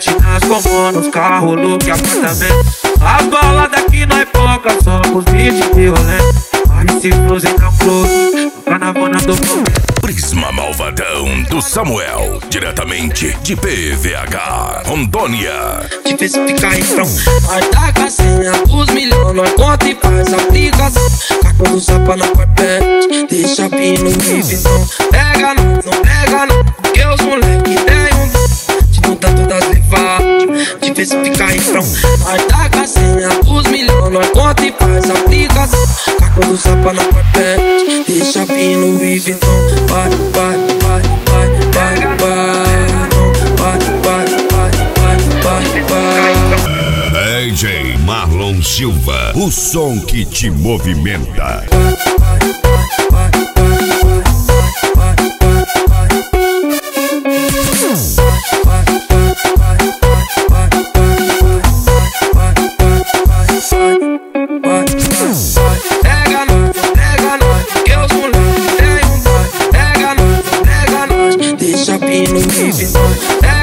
lanchonete, nas como nos carros, look e apartamento. As baladas aqui nós foca, somos vídeos violento. Aí se cruza em Campos, caravana do momento. Prisma Malvadão do Samuel, diretamente de PVH, Rondônia. Diversificar então, nós taca a senha, os milhões, nós conta e faz aplicação. Cartão do Zapa na carpete, deixa pino e visão. Pega não pega não, porque os moleque tem um dom de não dar todas levar. Diversificar então, nós taca a senha, os milhões, nós conta e faz aplicação. Cartão do Zapa na carpete, deixa pino e visão. Vai, vai, vai, vai, vai, vai. DJ Marlon Silva, o som que te movimenta. Pega nós, que os moleques tem um dó. Pega nós, deixa pino e visão.